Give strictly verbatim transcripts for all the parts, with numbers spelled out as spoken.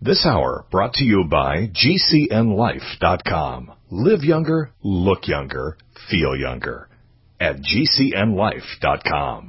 This hour brought to you by G C N life dot com. Live younger, look younger, feel younger at G C N life dot com.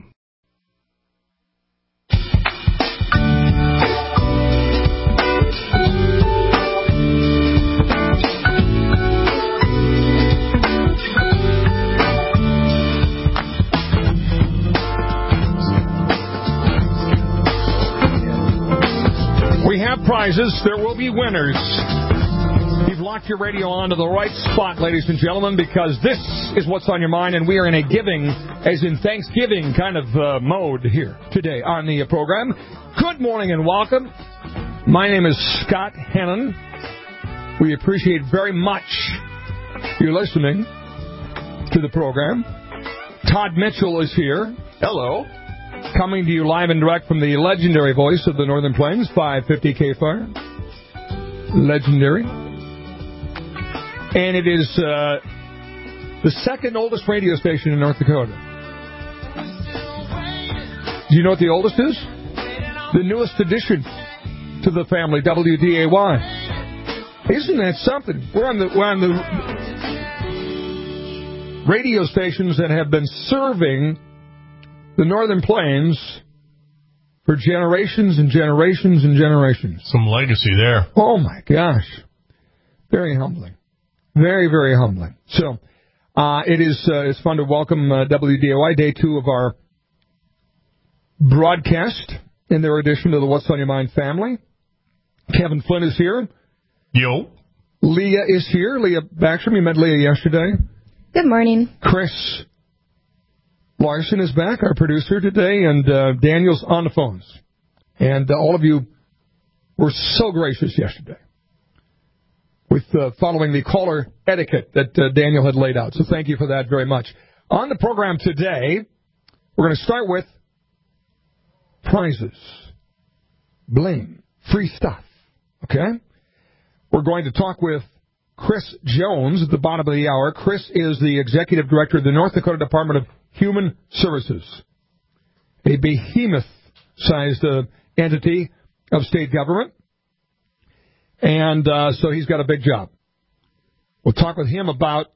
We have prizes. There will be winners. You've locked your radio onto the right spot, ladies and gentlemen, because this is what's on your mind, and we are in a giving, as in Thanksgiving kind of uh, mode here today on the uh, program. Good morning and welcome. My name is Scott Hannon. We appreciate very much you listening to the program. Todd Mitchell is here. Hello. Coming to you live and direct from the legendary voice of the Northern Plains, five fifty K F R. Legendary. And it is uh, the second oldest radio station in North Dakota. Do you know what the oldest is? The newest addition to the family, W D A Y. Isn't that something? We're on the we're on the radio stations that have been serving the Northern Plains for generations and generations and generations. Some legacy there. Oh, my gosh. Very humbling. Very, very humbling. So, uh, it is uh, it's fun to welcome uh, W D A Y, day two of our broadcast in their addition to the What's on Your Mind family. Kevin Flynn is here. Yo. Leah is here. Leah Backstrom. You met Leah yesterday. Good morning. Chris Larson is back, our producer today, and uh, Daniel's on the phones. And uh, all of you were so gracious yesterday with uh, following the caller etiquette that uh, Daniel had laid out. So thank you for that very much. On the program today, we're going to start with prizes, bling, free stuff. Okay? We're going to talk with Chris Jones at the bottom of the hour. Chris is the executive director of the North Dakota Department of Human Services, a behemoth-sized uh, entity of state government. And uh, so he's got a big job. We'll talk with him about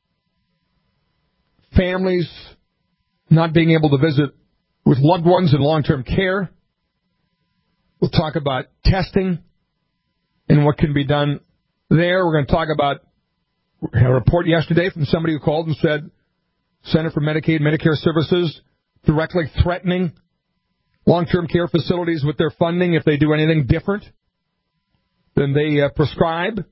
families not being able to visit with loved ones in long-term care. We'll talk about testing and what can be done there. We're going to talk about a report yesterday from somebody who called and said Center for Medicaid and Medicare Services directly threatening long-term care facilities with their funding if they do anything different than they uh, prescribe.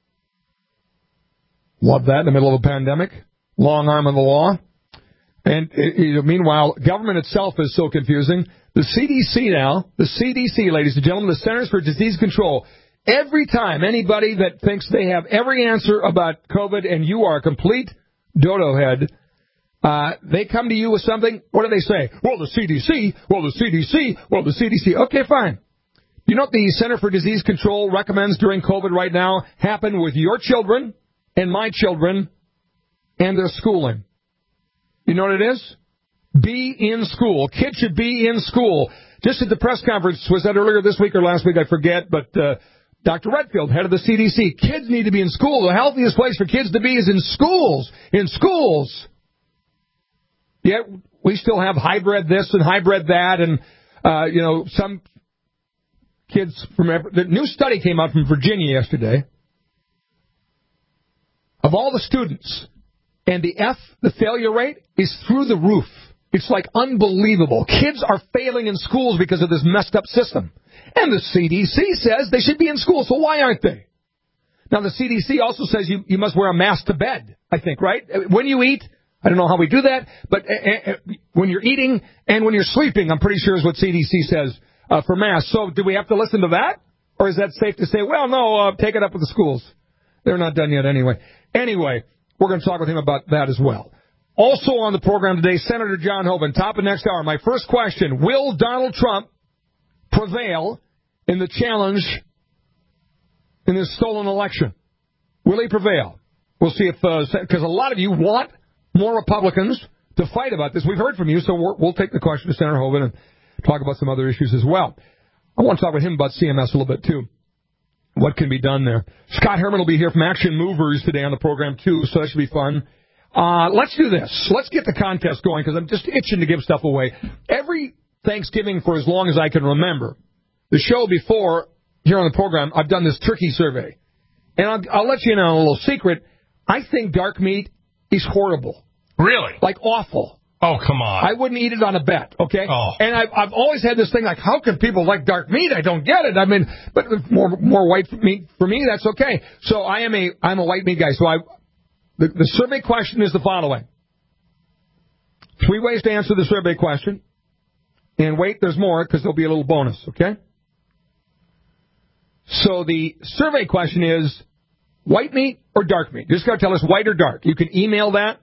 Love that in the middle of a pandemic. Long arm of the law. And uh, meanwhile, government itself is so confusing. The C D C now, the C D C, ladies and gentlemen, the Centers for Disease Control, every time anybody that thinks they have every answer about COVID and you are a complete dodo head, uh, they come to you with something. What do they say? Well, the C D C, well, the C D C, well, the C D C. Okay, fine. You know what the Center for Disease Control recommends during COVID right now happen with your children and my children and their schooling? You know what it is? Be in school. Kids should be in school. Just at the press conference, was that earlier this week or last week? I forget, but uh, Doctor Redfield, head of the C D C, kids need to be in school. The healthiest place for kids to be is in schools. In schools. Yet we still have hybrid this and hybrid that, and, uh, you know, some kids from every, the new study came out from Virginia yesterday. Of all the students, and the F, the failure rate, is through the roof. It's like unbelievable. Kids are failing in schools because of this messed up system. And the C D C says they should be in school, so why aren't they? Now, the C D C also says you, you must wear a mask to bed, I think, right? When you eat, I don't know how we do that, but uh, uh, when you're eating and when you're sleeping, I'm pretty sure is what C D C says uh, for masks. So do we have to listen to that? Or is that safe to say, well, no, uh, take it up with the schools? They're not done yet anyway. Anyway, we're going to talk with him about that as well. Also on the program today, Senator John Hoeven, top of next hour. My first question, will Donald Trump prevail in the challenge in this stolen election? Will he prevail? We'll see if, because uh, a lot of you want more Republicans to fight about this. We've heard from you, so we're, we'll take the question to Senator Hoeven and talk about some other issues as well. I want to talk with him about C M S a little bit, too. what can be done there. Scott Herman will be here from Action Movers today on the program, too, so that should be fun. Uh, let's do this. Let's get the contest going, because I'm just itching to give stuff away. Every Thanksgiving for as long as I can remember, the show before, here on the program, I've done this turkey survey. And I'll, I'll let you know a little secret. I think dark meat is horrible. Really? Like awful. Oh, come on. I wouldn't eat it on a bet, okay? Oh. And I've, I've always had this thing like, how can people like dark meat? I don't get it. I mean, but more more white meat for me, that's okay. So I am a I'm a white meat guy. So I the, the survey question is the following. Three ways to answer the survey question. And wait, there's more because there'll be a little bonus, okay? So the survey question is white meat or dark meat? You just got to tell us white or dark. You can email that.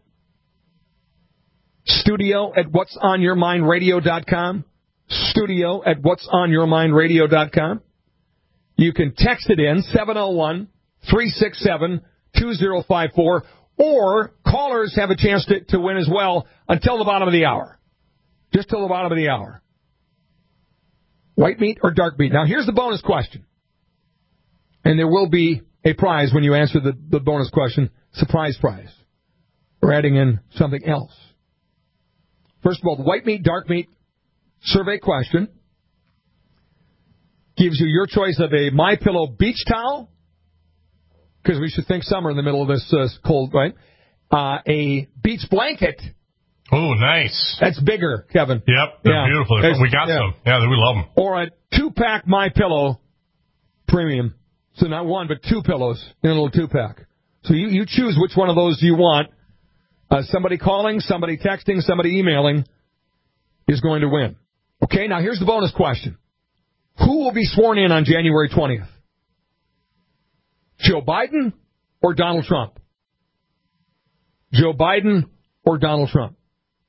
Studio at what's on your mind radio dot com. Studio at what's on your mind radio dot com. You can text it in, seven oh one, three six seven, two oh five four, or callers have a chance to, to win as well until the bottom of the hour. Just till the bottom of the hour. White meat or dark meat? Now, here's the bonus question. And there will be a prize when you answer the, the bonus question. Surprise prize. We're adding in something else. First of all, the white meat, dark meat survey question gives you your choice of a MyPillow beach towel, because we should think summer in the middle of this uh, cold, right? Uh, a beach blanket. Oh, nice. That's bigger, Kevin. Yep, they're yeah. beautiful. There's, we got yeah. some. Yeah, we love them. Or a two-pack MyPillow premium. So not one, but two pillows in a little two-pack. So you, you choose which one of those you want. Uh, somebody calling, somebody texting, somebody emailing is going to win. Okay, now here's the bonus question. Who will be sworn in on January twentieth? Joe Biden or Donald Trump? Joe Biden or Donald Trump?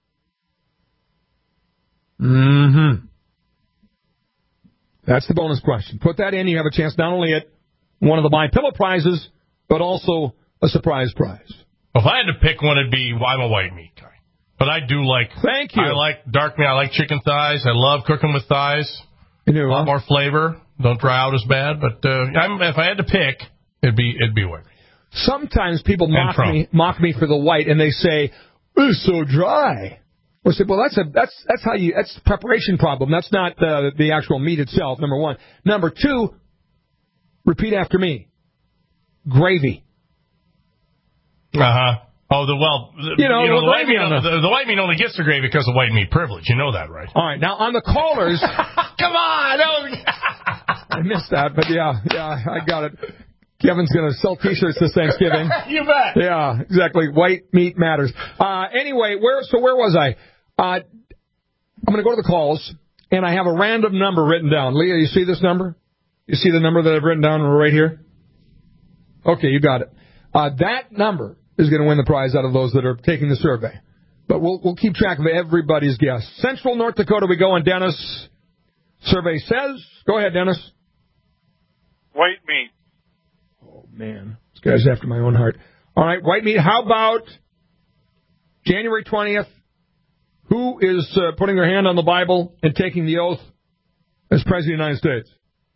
Mm-hmm. That's the bonus question. Put that in. You have a chance not only at one of the MyPillow prizes, but also a surprise prize. If I had to pick one, it'd be, well, I'm a white meat guy. But I do like, Thank you. I like dark meat. I like chicken thighs. I love cooking with thighs. You know, a lot huh? more flavor. Don't dry out as bad. But uh, I'm, if I had to pick, it'd be it'd be white. Sometimes people mock me mock me for the white, and they say, it's so dry. I say, well, that's a that's that's how you that's a preparation problem. That's not uh, the actual meat itself. Number one. Number two. Repeat after me. Gravy. Uh huh. Oh, the well, the, you know, you know the, white meat, the, the, the white meat only gets the gravy because of white meat privilege. You know that, right? All right. Now on the callers. Come on. Was... I missed that, but yeah, yeah, I got it. Kevin's going to sell T-shirts this Thanksgiving. You bet. Yeah, exactly. White meat matters. Uh, anyway, where so where was I? Uh, I'm going to go to the calls, and I have a random number written down. Leah, you see this number? You see the number that I've written down right here? Okay, you got it. Uh, that number is going to win the prize out of those that are taking the survey. But we'll we'll keep track of everybody's guess. Central North Dakota, we go, and Dennis. Survey says, go ahead, Dennis. White meat. Oh, man. This guy's after my own heart. All right, white meat. How about January twentieth? Who is uh, putting their hand on the Bible and taking the oath as President of the United States?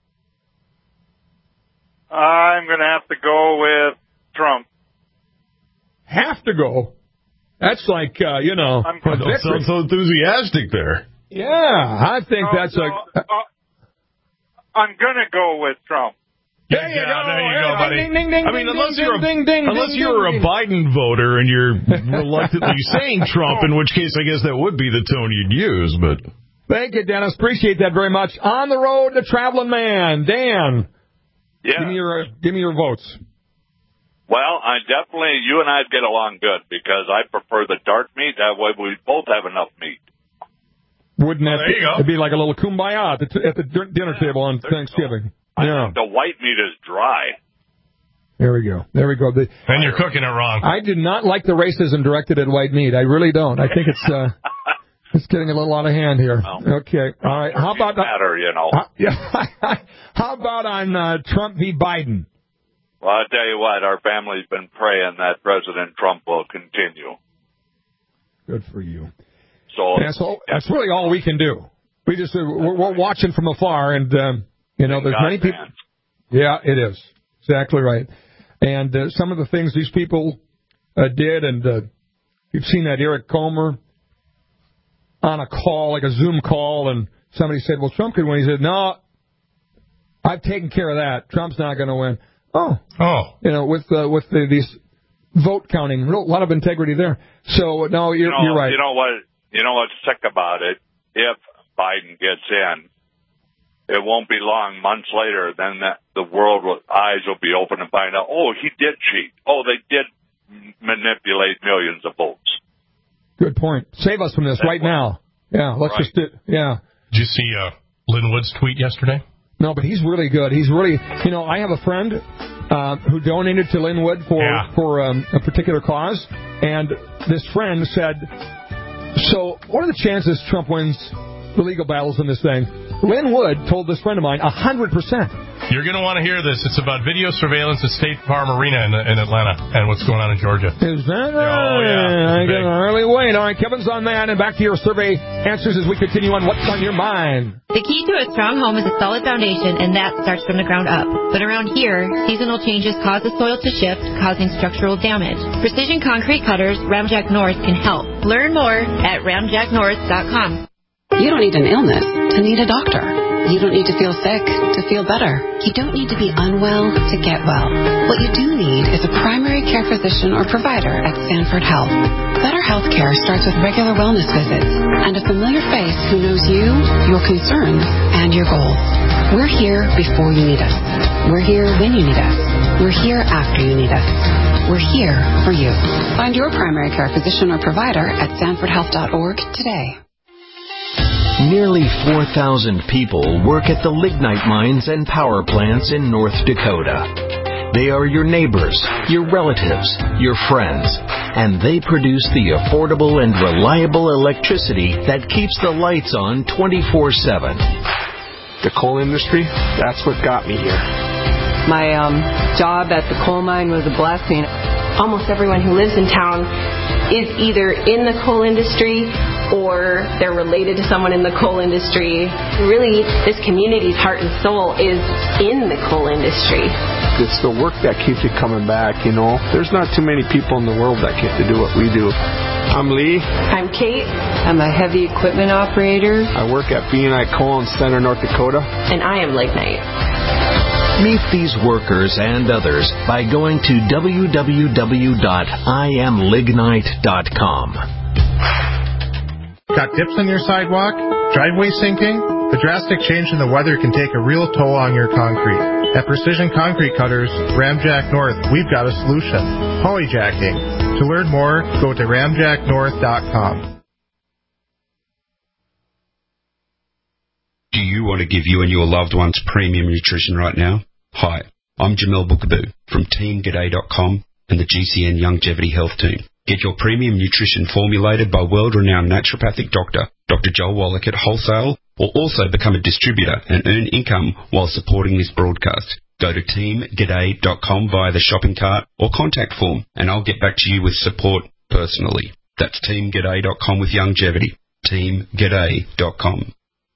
I'm going to have to go with Trump. Have to go? That's like, uh, you know. I'm don't sound so enthusiastic there. Yeah, I think no, that's no, a... uh, I'm going to go with Trump. There you yeah, go. There you go, buddy. Ding, ding, ding, I mean, ding, unless ding, you're a, ding, ding, unless ding, you're ding, a Biden voter and you're reluctantly saying Trump, in which case I guess that would be the tone you'd use. But thank you, Dennis. Appreciate that very much. On the road, the traveling man, Dan. Yeah. Give me your uh, give me your votes. Well, I definitely, you and I'd get along good because I prefer the dark meat. That way we both have enough meat. Wouldn't well, that there you go. It'd be like a little kumbaya at the, t- at the d- dinner Yeah, table on Thanksgiving. I Yeah. think the white meat is dry. There we go. There we go. The, And you're cooking it wrong. I do not like the racism directed at white meat. I really don't. I think it's uh, it's getting a little out of hand here. Well, okay. All right. How about matter, you know? Uh, yeah. How about on uh, Trump v. Biden? Well, I tell you what, our family's been praying that President Trump will continue. Good for you. So That's all, that's really all we can do. We just uh, we're, we're watching from afar, and um, you know, there's God many people. man. Yeah, it is. Exactly right. And uh, some of the things these people uh, did, and uh, you've seen that Eric Comer on a call, like a Zoom call, and somebody said, well, Trump could win. He said, no, I've taken care of that. Trump's not going to win. Oh. Oh. You know, with uh, with the, these vote counting, a lot of integrity there. So, no, you're, you know, you're right. You know what? You know what's sick about it? If Biden gets in, it won't be long, months later, then that, the world will, eyes will be open and find out, oh, he did cheat. Oh, they did manipulate millions of votes. Good point. Save us from this That's right what, now. Yeah, let's right. just do, yeah. Did you see uh, Lynn Wood's tweet yesterday? No, but he's really good. He's really, you know, I have a friend uh, who donated to Lynn Wood for, yeah. for um, a particular cause, and this friend said, so what are the chances Trump wins the legal battles in this thing? Lynn Wood told this friend of mine, one hundred percent. You're going to want to hear this. It's about video surveillance at State Farm Arena in, in Atlanta and what's going on in Georgia. Is that right? Oh, yeah. I get an early wait. All right, Kevin's on that. And back to your survey answers as we continue on What's on Your Mind. The key to a strong home is a solid foundation, and that starts from the ground up. But around here, seasonal changes cause the soil to shift, causing structural damage. Precision Concrete Cutters, Ramjack North, can help. Learn more at ramjack north dot com. You don't need an illness to need a doctor. You don't need to feel sick to feel better. You don't need to be unwell to get well. What you do need is a primary care physician or provider at Sanford Health. Better health care starts with regular wellness visits and a familiar face who knows you, your concerns, and your goals. We're here before you need us. We're here when you need us. We're here after you need us. We're here for you. Find your primary care physician or provider at sanford health dot org today. Nearly four thousand people work at the lignite mines and power plants in North Dakota. They are your neighbors, your relatives, your friends, and they produce the affordable and reliable electricity that keeps the lights on twenty-four seven. The coal industry, that's what got me here. My um, job at the coal mine was a blessing. Almost everyone who lives in town is either in the coal industry or they're related to someone in the coal industry. Really, this community's heart and soul is in the coal industry. It's the work that keeps you coming back, you know. There's not too many people in the world that get to do what we do. I'm Lee. I'm Kate. I'm a heavy equipment operator. I work at B and I Coal in Center, North Dakota. And I am Lignite. Meet these workers and others by going to w w w dot i am lignite dot com. Got dips on your sidewalk? Driveway sinking? The drastic change in the weather can take a real toll on your concrete. At Precision Concrete Cutters, Ramjack North, we've got a solution. Polyjacking. To learn more, go to ramjack north dot com. Do you want to give you and your loved ones premium nutrition right now? Hi, I'm Jamel Bookaboo from team g'day dot com and the G C N Longevity Health Team. Get your premium nutrition formulated by world-renowned naturopathic doctor, Doctor Joel Wallach at wholesale, or also become a distributor and earn income while supporting this broadcast. Go to team g'day dot com via the shopping cart or contact form, and I'll get back to you with support personally. That's team g'day dot com with longevity. team g'day dot com.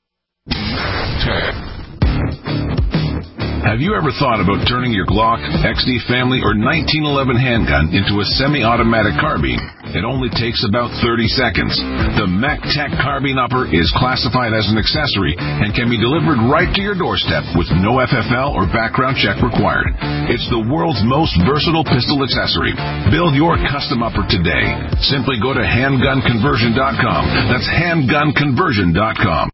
Have you ever thought about turning your Glock, X D Family, or nineteen eleven handgun into a semi-automatic carbine? It only takes about thirty seconds. The MacTac Carbine Upper is classified as an accessory and can be delivered right to your doorstep with no F F L or background check required. It's the world's most versatile pistol accessory. Build your custom upper today. Simply go to handgun conversion dot com. That's handgun conversion dot com.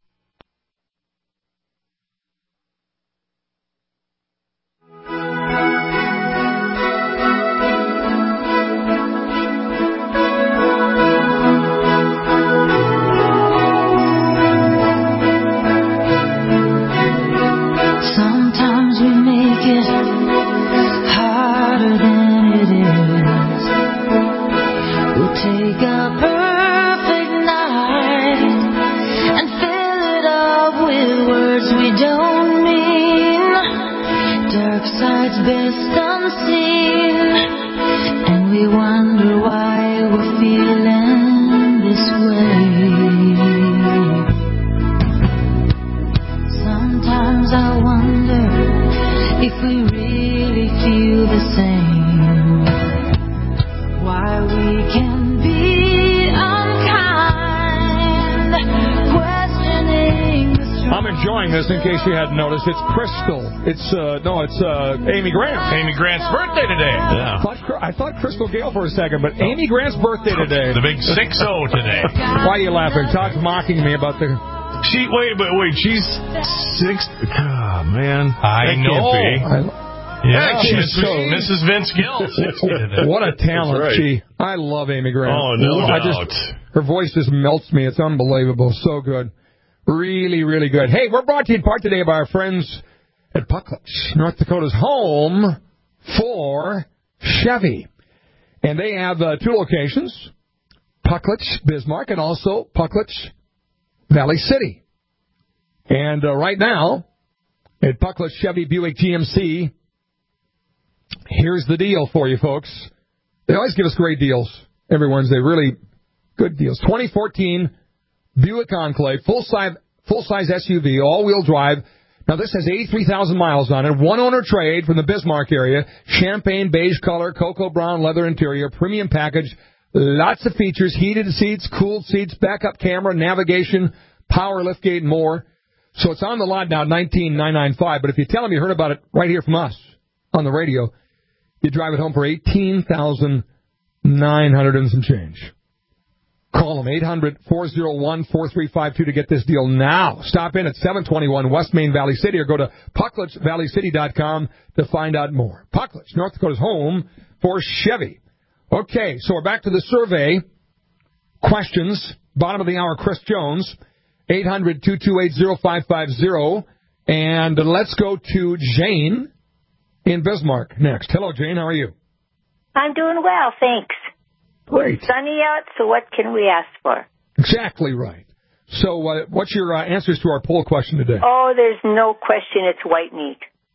If we same. Why we can be unkind, questioning the strong. I'm enjoying this in case you hadn't noticed. It's Crystal. It's, uh, no, it's uh, Amy Grant. Amy Grant's birthday today. Yeah. I thought, I thought Crystal Gale for a second, but Amy Grant's birthday today. The big six oh today. Why are you laughing? Todd's mocking me about the... She, wait, but wait, she's six... Oh, man. I that know. Can't be. Yeah, she's Missus so... Missus Vince Gill. sixty today. What a talent, right. she. I love Amy Grant. Oh, no I doubt. Just, her voice just melts me. It's unbelievable. So good. Really, really good. Hey, we're brought to you in part today by our friends at Pucklitz, North Dakota's home for Chevy. And they have uh, two locations, Pucklitz, Bismarck, and also Pucklitz, Valley City. And uh, right now, at Pucklitz Chevy Buick G M C, here's the deal for you folks. They always give us great deals every Wednesday, really good deals. twenty fourteen Buick Enclave, full-size full-size S U V, all-wheel drive. Now, this has eighty-three thousand miles on it. One-owner trade from the Bismarck area. Champagne beige color, cocoa brown leather interior, premium package. Lots of features, heated seats, cooled seats, backup camera, navigation, power liftgate, and more. So it's on the lot now, nineteen thousand nine hundred ninety-five dollars. But if you tell them you heard about it right here from us on the radio, you drive it home for eighteen thousand nine hundred dollars and some change. Call them, eight hundred, four oh one, four three five two to get this deal now. Stop in at seven twenty-one West Main Valley City or go to Pucklitz Valley City dot com to find out more. Pucklitz, North Dakota's home for Chevy. Okay, so we're back to the survey. Questions. Bottom of the hour, Chris Jones, eight hundred, two two eight, oh five five oh. And let's go to Jane in Bismarck next. Hello, Jane. How are you? I'm doing well, thanks. Great. It's sunny out, so what can we ask for? Exactly right. So uh, what's your uh, answers to our poll question today? Oh, there's no question it's white meat.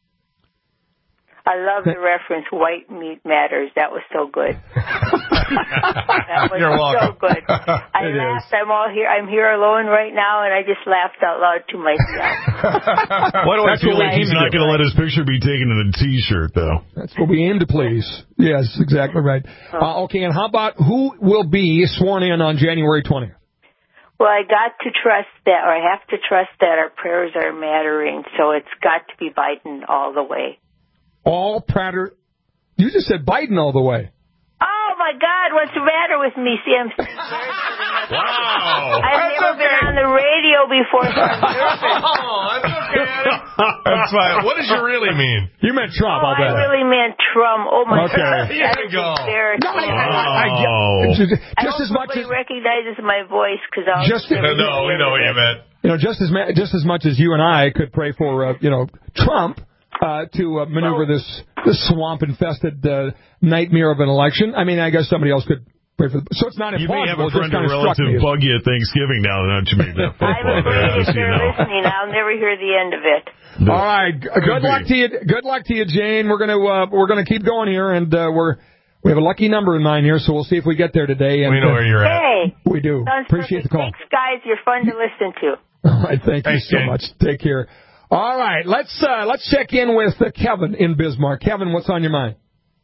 I love the reference, white meat matters. That was so good. That was You're welcome. so good. I It laughed. is. I'm all here. I'm here alone right now, and I just laughed out loud to myself. Why do I That's feel what like we he's aim not to going to let his picture be taken in a T-shirt, though? That's what we aim to please. Yes, exactly right. Uh, okay, and how about who will be sworn in on January twentieth? Well, I got to trust that, or I have to trust that our prayers are mattering, so it's got to be Biden all the way. All Prater. You just said Biden all the way. Oh, my God, what's the matter with me? See, I'm Wow. I've never been on the radio before, so I'm nervous. Oh, that's okay. That's fine. What does you really mean? You meant Trump, Oh, I'll I bet. really meant Trump. Oh, my Okay. God. Here That you is go. embarrassing. No, I, I, I, Oh. just, I just hope as much nobody as recognizes my voice, because I'll... Just- No, no, we know what you meant. you know, just as ma- just as much as you and I could pray for, uh, you know, Trump uh, to uh, maneuver this this swamp-infested uh, nightmare of an election. I mean, I guess somebody else could pray for. The, so it's not You may have impossible. a It just friend or kind of struck relative me. bug you at Thanksgiving now that you made that phone I'm call. afraid Yeah, if just so you they're know. listening, I'll never hear the end of it. All right. G- Good luck to you. Good luck to you, Jane. We're gonna uh, we're gonna keep going here, and uh, we're we have a lucky number in mind here, so we'll see if we get there today. And, We know uh, where you're at. Hey, We do. sounds Appreciate the perfect. call. Thanks, guys. You're fun to listen to. All right. Thank you Thanks, so Jane. much. Take care. All right. Let's uh, let's check in with uh, Kevin in Bismarck. Kevin, what's on your mind?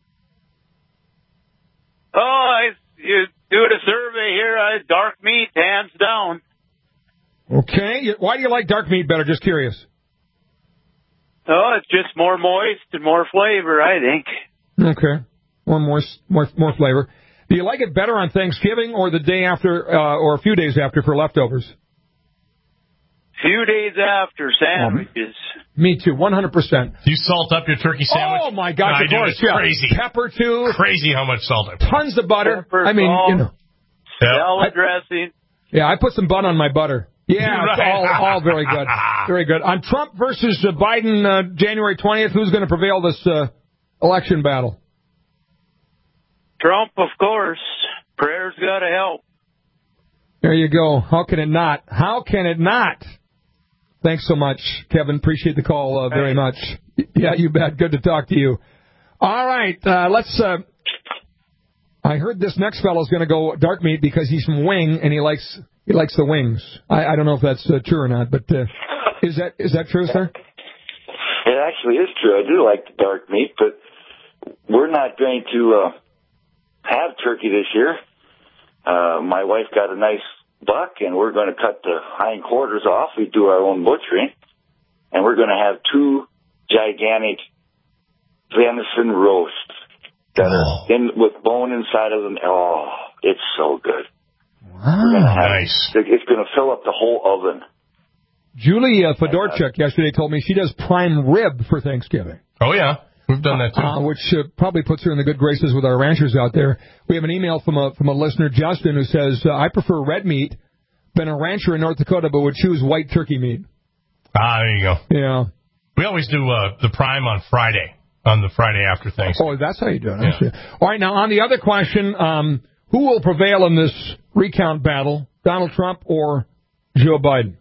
Oh, I you doing a survey here. I dark meat, hands down. Okay. You- Why do you like dark meat better? Just curious. Oh, it's just more moist and more flavor, I think. Okay. More, more, more, more flavor. Do you like it better on Thanksgiving or the day after, uh, or a few days after for leftovers? Few days after sandwiches. Me too, one hundred percent. Do you salt up your turkey sandwich? Oh my gosh, No, I of do. course, It's yeah. crazy. Pepper too. Crazy how much salt I put. Tons of butter. Pepper, I mean, salt, you know. salad dressing. Yeah, I put some butter on my butter. Yeah, it's Right. all, all very good. Very good. On Trump versus uh, Biden, uh, January twentieth, who's going to prevail this uh, election battle? Trump, of course. Prayers gotta help. There you go. How can it not? How can it not? Thanks so much, Kevin. Appreciate the call uh, very much. Yeah, you bet. Good to talk to you. All right, uh, let's... Uh, I heard this next fellow's going to go dark meat because he's from Wing and he likes he likes the wings. I, I don't know if that's uh, true or not, but uh, is that is that true, sir? It actually is true. I do like the dark meat, but we're going to uh, have turkey this year. Uh, my wife got a nice buck, and we're going to cut the hind quarters off. We do our own butchering, and we're going to have two gigantic venison roasts that oh. are in with bone inside of them. Oh, it's so good. Wow, have, nice. It's going to fill up the whole oven. Julie uh, Fedorchuk yesterday told me she does prime rib for Thanksgiving. Oh, yeah. We've done that, too. Uh, which uh, probably puts her in the good graces with our ranchers out there. We have an email from a from a listener, Justin, who says, uh, I prefer red meat. Been a rancher in North Dakota, but would choose white turkey meat. Ah, there you go. Yeah. We always do uh, the prime on Friday, on the Friday after Thanksgiving. Oh, that's how you do it. Yeah. All right, now, on the other question, um, who will prevail in this recount battle, Donald Trump or Joe Biden?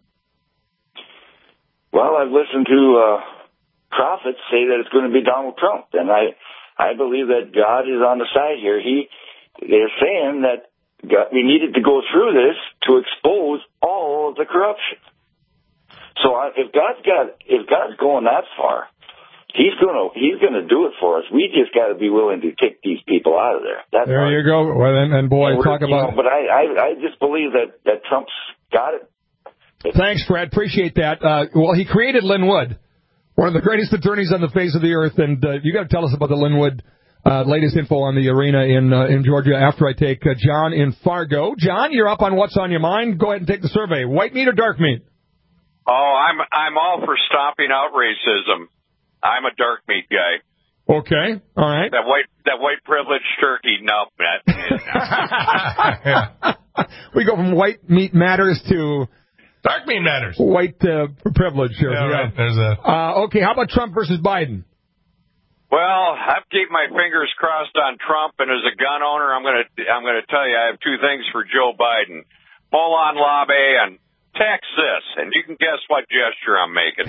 Well, I've listened to uh, prophets say that it's going to be Donald Trump, and I I believe that God is on the side here. He They're saying that God, we needed to go through this to expose all of the corruption. So I, if God's got if God's going that far, He's gonna He's gonna do it for us. We just got to be willing to kick these people out of there. That's there hard. you go. Well, and, and boy, and talk about. Know, but I, I I just believe that that Trump's got it. Thanks, Fred. Appreciate that. Uh, well, he created Lynn Wood, one of the greatest attorneys on the face of the earth, and uh, you got to tell us about the Lynn Wood uh, latest info on the arena in uh, in Georgia. After I take uh, John in Fargo. John, you're up on what's on your mind. Go ahead and take the survey. White meat or dark meat? Oh, I'm I'm all for stopping out racism. I'm a dark meat guy. Okay, all right. That white that white privileged turkey, no. That, we go from white meat matters to. Dark meat matters. White uh, privilege here. Yeah, yeah. right. There's a... Uh, okay, how about Trump versus Biden? Well, I've kept my fingers crossed on Trump, and as a gun owner, I'm going to I'm going to tell you I have two things for Joe Biden: full-on lobby and Texas. And you can guess what gesture I'm making.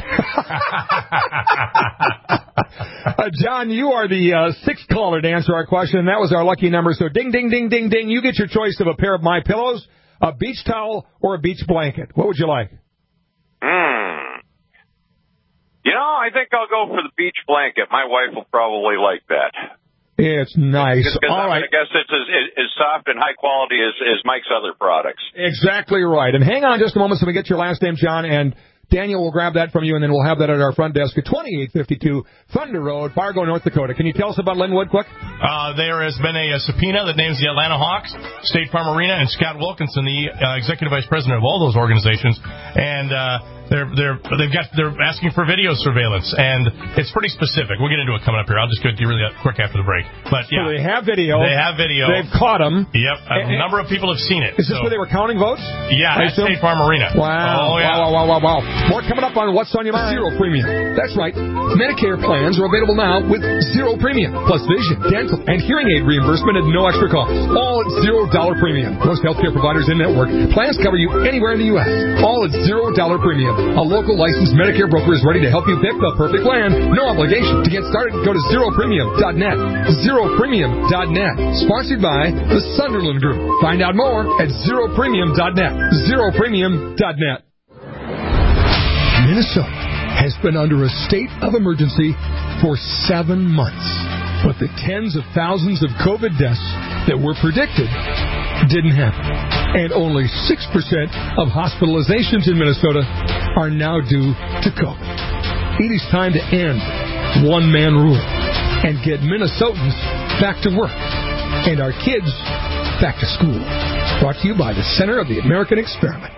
uh, John, you are the uh, sixth caller to answer our question, and that was our lucky number. So ding, ding, ding, ding, ding. You get your choice of a pair of My Pillows, a beach towel, or a beach blanket. What would you like? Hmm. You know, I think I'll go for the beach blanket. My wife will probably like that. It's nice. Because All I right. guess it's as, as soft and high quality as, as Mike's other products. Exactly right. And hang on just a moment so we get your last name, John, and Daniel will grab that from you, and then we'll have that at our front desk at twenty-eight fifty-two Thunder Road, Fargo, North Dakota. Can you tell us about Lynn Wood quick? Uh, there has been a, a subpoena that names the Atlanta Hawks, State Farm Arena, and Scott Wilkinson, the uh, executive vice president of all those organizations, and uh, they're they're they've got they're asking for video surveillance, and it's pretty specific. We'll get into it coming up here. I'll just go do really quick after the break. But yeah, so they have video. They have video. They've caught them. Yep, a and, number of people have seen it. Is this so. where they were counting votes? Yeah, at State Farm Arena. Wow. Oh, yeah. Wow, wow, wow, wow, wow. More coming up on What's on Your Mind. Zero premium. That's right. Medicare plans are available now with zero premium, plus vision, dental, and hearing aid reimbursement at no extra cost. All at zero dollar premium. Most healthcare providers in network. Plans cover you anywhere in the U S. All at zero dollar premium. A local licensed Medicare broker is ready to help you pick the perfect plan. No obligation. To get started, go to zero premium dot net. zero premium dot net. Sponsored by the Sunderland Group. Find out more at zero premium dot net. zero premium dot net. Minnesota has been under a state of emergency for seven months. But the tens of thousands of COVID deaths that were predicted didn't happen. And only six percent of hospitalizations in Minnesota are now due to COVID. It is time to end one-man rule and get Minnesotans back to work and our kids back to school. Brought to you by the Center of the American Experiment.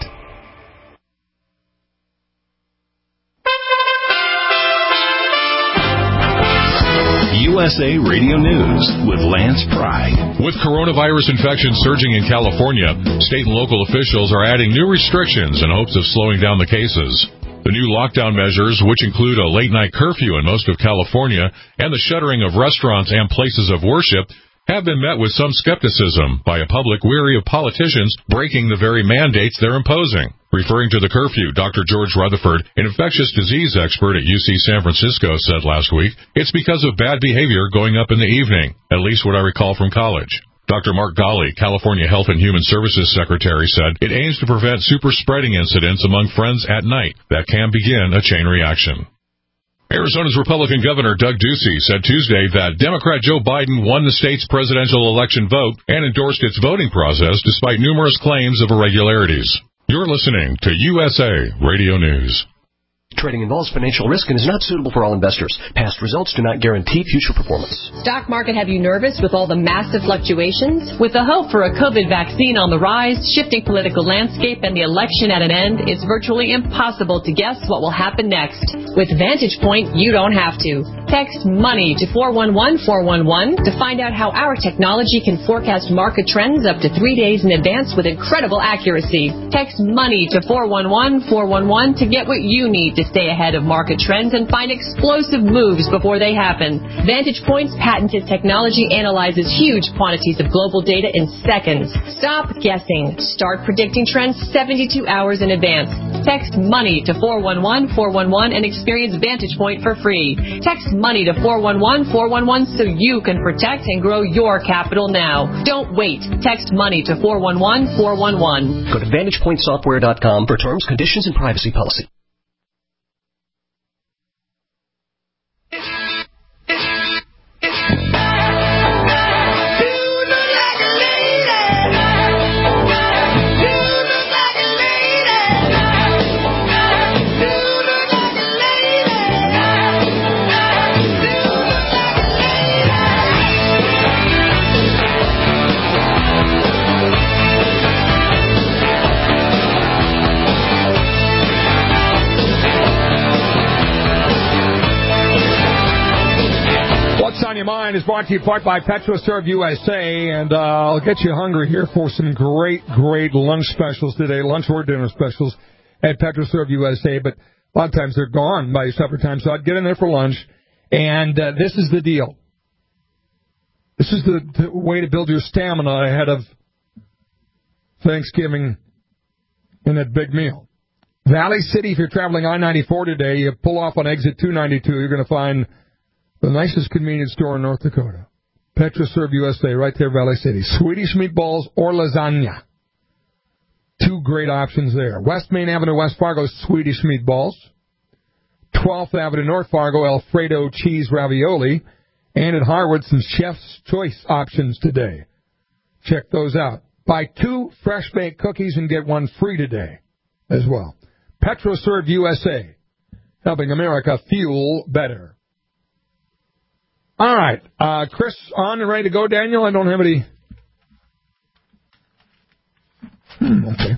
U S A Radio News with Lance Pry. With coronavirus infections surging in California, state and local officials are adding new restrictions in hopes of slowing down the cases. The new lockdown measures, which include a late-night curfew in most of California and the shuttering of restaurants and places of worship, have been met with some skepticism by a public weary of politicians breaking the very mandates they're imposing. Referring to the curfew, Doctor George Rutherford, an infectious disease expert at U C San Francisco, said last week, it's because of bad behavior going up in the evening, at least what I recall from college. Doctor Mark Ghaly, California Health and Human Services Secretary, said it aims to prevent super-spreading incidents among friends at night that can begin a chain reaction. Arizona's Republican Governor Doug Ducey said Tuesday that Democrat Joe Biden won the state's presidential election vote and endorsed its voting process despite numerous claims of irregularities. You're listening to U S A Radio News. Trading involves financial risk and is not suitable for all investors. Past results do not guarantee future performance. Stock market have you nervous with all the massive fluctuations? With the hope for a COVID vaccine on the rise, shifting political landscape, and the election at an end, it's virtually impossible to guess what will happen next. With Vantage Point, you don't have to. Text MONEY to four one one four one one to find out how our technology can forecast market trends up to three days in advance with incredible accuracy. Text MONEY to four one one four one one to get what you need to stay ahead of market trends and find explosive moves before they happen. Vantage Point's patented technology analyzes huge quantities of global data in seconds. Stop guessing. Start predicting trends seventy-two hours in advance. Text MONEY to four one one four one one and experience Vantage Point for free. Text MONEY to four one one four one one so you can protect and grow your capital now. Don't wait. Text MONEY to four one one four one one. Go to vantage point software dot com for terms, conditions, and privacy policy. On Your Mind is brought to you in part by PetroServe U S A, and uh, I'll get you hungry here for some great, great lunch specials today, lunch or dinner specials at PetroServe U S A, but a lot of times they're gone by supper time, so I'd get in there for lunch, and uh, this is the deal. This is the, the way to build your stamina ahead of Thanksgiving and that big meal. Valley City, if you're traveling I ninety-four today, you pull off on exit two ninety-two, you're going to find the nicest convenience store in North Dakota. PetroServe U S A, right there, Valley City. Swedish meatballs or lasagna. Two great options there. West Main Avenue, West Fargo, Swedish meatballs. twelfth Avenue, North Fargo, Alfredo cheese ravioli. And at Harwood, some Chef's Choice options today. Check those out. Buy two fresh-baked cookies and get one free today as well. PetroServe U S A, helping America fuel better. All right. Uh, Chris, on and ready to go, Daniel? I don't have any. Hmm, okay.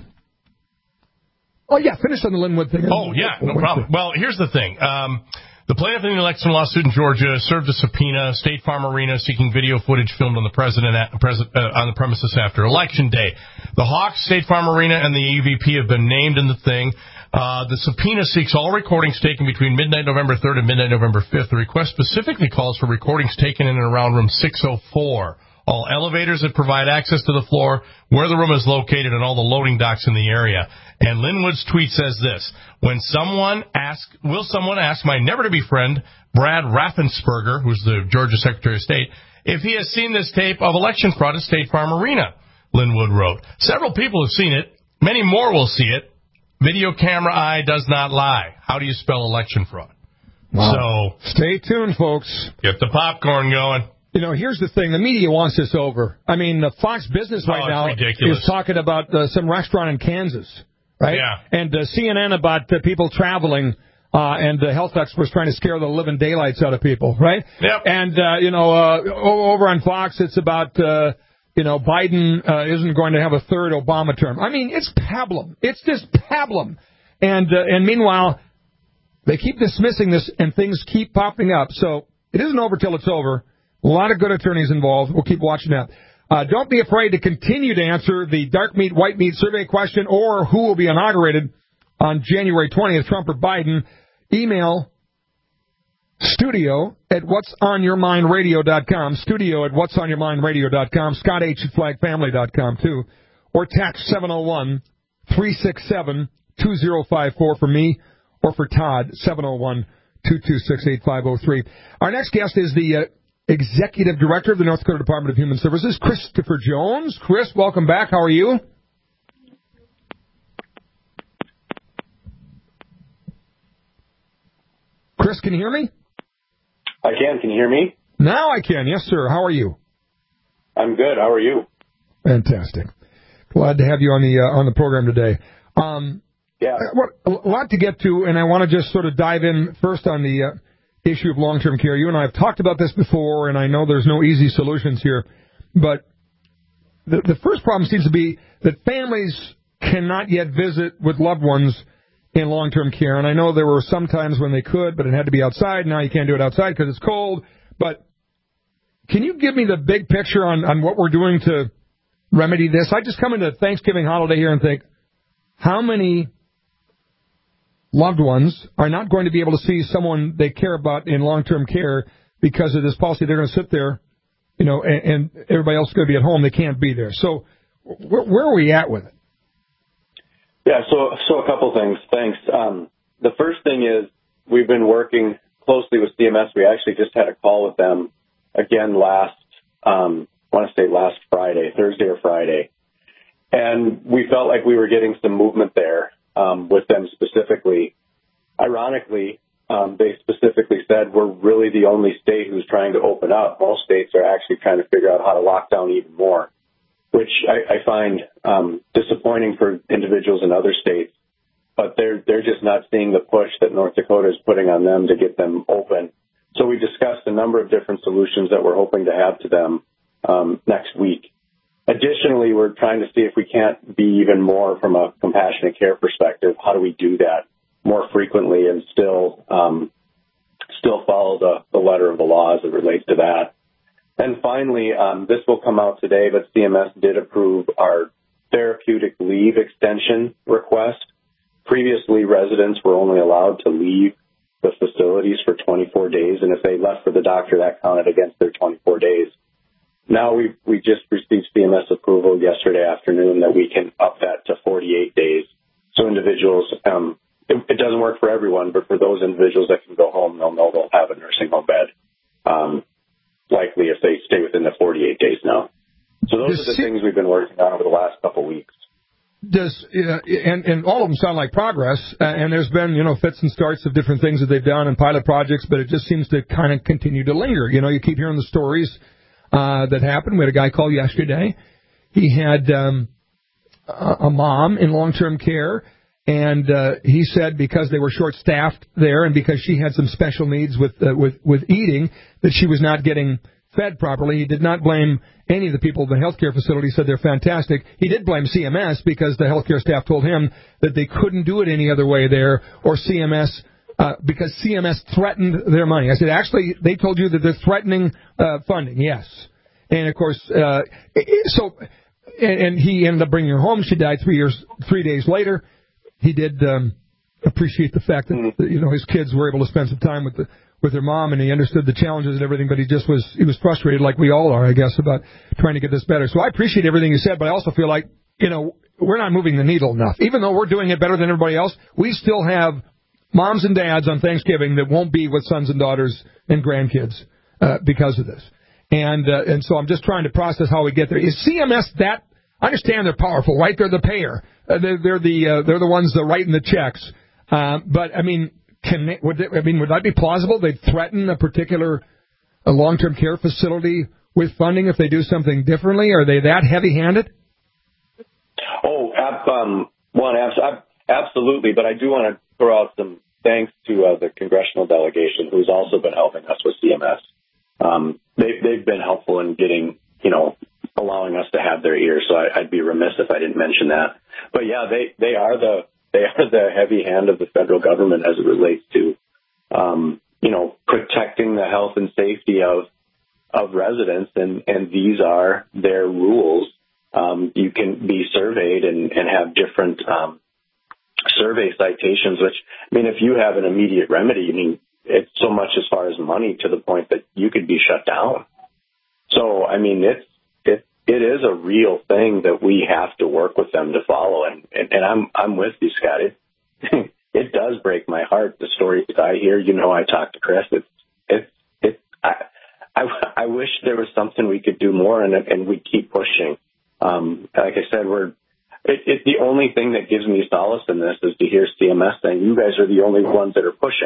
Oh, yeah, finish on the Linwood thing. Oh, yeah, no problem. Well, here's the thing. Um, the plaintiff in the election lawsuit in Georgia served a subpoena, State Farm Arena, seeking video footage filmed on the president at, uh, on the premises after Election Day. The Hawks, State Farm Arena, and the E V P have been named in the thing. Uh, the subpoena seeks all recordings taken between midnight November third and midnight November fifth. The request specifically calls for recordings taken in and around room six oh four. All elevators that provide access to the floor, where the room is located, and all the loading docks in the area. And Linwood's tweet says this: When someone asks, will someone ask my never-to-be friend, Brad Raffensperger, who's the Georgia Secretary of State, if he has seen this tape of election fraud at State Farm Arena? Linwood wrote. Several people have seen it. Many more will see it. Video camera eye does not lie. How do you spell election fraud? Wow. So stay tuned, folks. Get the popcorn going. You know, here's the thing. The media wants this over. I mean, uh, Fox Business right oh, now ridiculous. is talking about uh, some restaurant in Kansas, right? Yeah. And uh, C N N about uh, people traveling uh, and uh, health experts trying to scare the living daylights out of people, right? Yep. And, uh, you know, uh, over on Fox, it's about... Uh, You know, Biden uh, isn't going to have a third Obama term. I mean, it's pablum. It's just pablum. And uh, and meanwhile, they keep dismissing this, and things keep popping up. So it isn't over till it's over. A lot of good attorneys involved. We'll keep watching that. Uh, don't be afraid to continue to answer the dark meat, white meat survey question or who will be inaugurated on January twentieth, Trump or Biden. Email studio at what's on your mind radio dot com, studio at what's on your mind radio dot com, Scott H at flag family dot com too, or text seven oh one, three six seven, two oh five four for me, or for Todd, seven oh one, two two six, eight five oh three. Our next guest is the uh, Executive Director of the North Dakota Department of Human Services, Christopher Jones. Chris, welcome back. How are you? Chris, can you hear me? I can. Can you hear me? Now I can. Yes, sir. How are you? I'm good. How are you? Fantastic. Glad to have you on the uh, on the program today. Um, yeah. What, a lot to get to, and I want to just sort of dive in first on the uh, issue of long-term care. You and I have talked about this before, and I know there's no easy solutions here, but the, the first problem seems to be that families cannot yet visit with loved ones in long-term care. And I know there were some times when they could, but it had to be outside. Now you can't do it outside because it's cold. But can you give me the big picture on, on what we're doing to remedy this? I just come into Thanksgiving holiday here and think, how many loved ones are not going to be able to see someone they care about in long-term care because of this policy? They're going to sit there, you know, and, and everybody else is going to be at home. They can't be there. So where, where are we at with it? Yeah, so so a couple things. Thanks. Um, the first thing is we've been working closely with C M S. We actually just had a call with them again last, um, I want to say last Friday, Thursday or Friday. And we felt like we were getting some movement there um, with them specifically. Ironically, um, they specifically said we're really the only state who's trying to open up. Most states are actually trying to figure out how to lock down even more, which I, I find um, disappointing for individuals in other states. But they're they're just not seeing the push that North Dakota is putting on them to get them open. So we discussed a number of different solutions that we're hoping to have to them um, next week. Additionally, we're trying to see if we can't be even more from a compassionate care perspective. How do we do that more frequently and still um, still follow the, the letter of the law as it relates to that? And finally, um, this will come out today, but C M S did approve our therapeutic leave extension request. Previously, residents were only allowed to leave the facilities for twenty-four days, and if they left for the doctor, that counted against their twenty-four days. Now we we just received C M S approval yesterday afternoon that we can up that to forty-eight days. So individuals, um, it, it doesn't work for everyone, but for those individuals that can go home, they'll know they'll have a nursing home bed. Um, likely if they stay within the forty-eight days now. So those are the things we've been working on over the last couple of weeks. Does uh, and, and all of them sound like progress, uh, and there's been, you know, fits and starts of different things that they've done and pilot projects, but it just seems to kind of continue to linger. You know, you keep hearing the stories uh, that happen. We had a guy call yesterday. He had um, a, a mom in long-term care, and uh, he said because they were short-staffed there and because she had some special needs with uh, with with eating, that she was not getting fed properly. He did not blame any of the people in the healthcare facility. He said they're fantastic. He did blame C M S because the healthcare staff told him that they couldn't do it any other way there, or C M S uh, because C M S threatened their money. I said, actually, they told you that they're threatening uh, funding. Yes, and of course, uh, so and, and he ended up bringing her home. She died three years, three days later. He did um, appreciate the fact that, that you know his kids were able to spend some time with the. with their mom, and he understood the challenges and everything, but he just was he was frustrated, like we all are, I guess, about trying to get this better. So I appreciate everything you said, but I also feel like, you know, we're not moving the needle enough. Even though we're doing it better than everybody else, we still have moms and dads on Thanksgiving that won't be with sons and daughters and grandkids uh, because of this. And uh, and so I'm just trying to process how we get there. Is C M S that? I understand they're powerful, right? They're the payer. Uh, they're, they're the uh, they're the ones that writing the checks. Uh, but I mean. Can they, would they, I mean, would that be plausible? They'd threaten a particular a long-term care facility with funding if they do something differently? Are they that heavy-handed? Oh, ab, um, one, ab, absolutely. But I do want to throw out some thanks to uh, the congressional delegation, who's also been helping us with C M S. Um, they, they've been helpful in getting, you know, allowing us to have their ear. So I, I'd be remiss if I didn't mention that. But yeah, they, they are the They are the heavy hand of the federal government as it relates to, um, you know, protecting the health and safety of of residents, and, and these are their rules. Um, you can be surveyed and, and have different um, survey citations, which, I mean, if you have an immediate remedy, I mean, it's so much as far as money to the point that you could be shut down. So, I mean, it's it it is a real thing that we have to work with them to follow. And, and, and I'm I'm with you, Scott. It, it does break my heart, the stories that I hear. You know, I talk to Chris. It's, it's, it's, I, I, I wish there was something we could do more, and, and we keep pushing. Um, like I said, we're, it, it, the only thing that gives me solace in this is to hear C M S saying, you guys are the only ones that are pushing.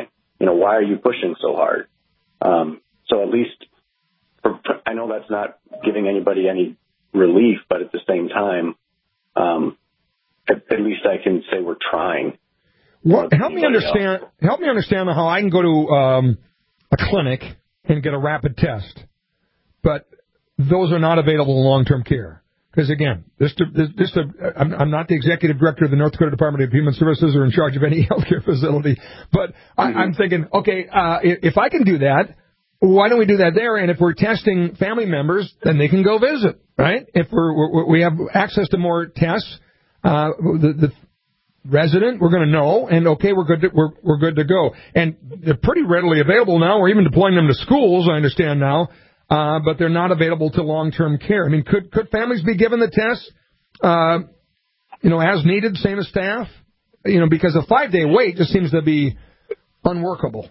you know, why are you pushing so hard? Um, so at least, for, I know that's not giving anybody any relief, but at the same time, um, at, at least I can say we're trying. Well, help me understand. Else. Help me understand how I can go to um, a clinic and get a rapid test, but those are not available in long-term care. Because again, this, this, this, I'm, I'm not the executive director of the North Dakota Department of Human Services or in charge of any healthcare facility, but I, mm-hmm. I'm thinking, okay, uh, if I can do that, why don't we do that there? And if we're testing family members, then they can go visit, right? If we're, we're we have access to more tests, uh, the, the resident, we're going to know, and okay, we're good to, we're, we're good to go. And they're pretty readily available now. We're even deploying them to schools, I understand now, uh, but they're not available to long-term care. I mean, could, could families be given the tests, uh, you know, as needed, same as staff? You know, because a five-day wait just seems to be unworkable.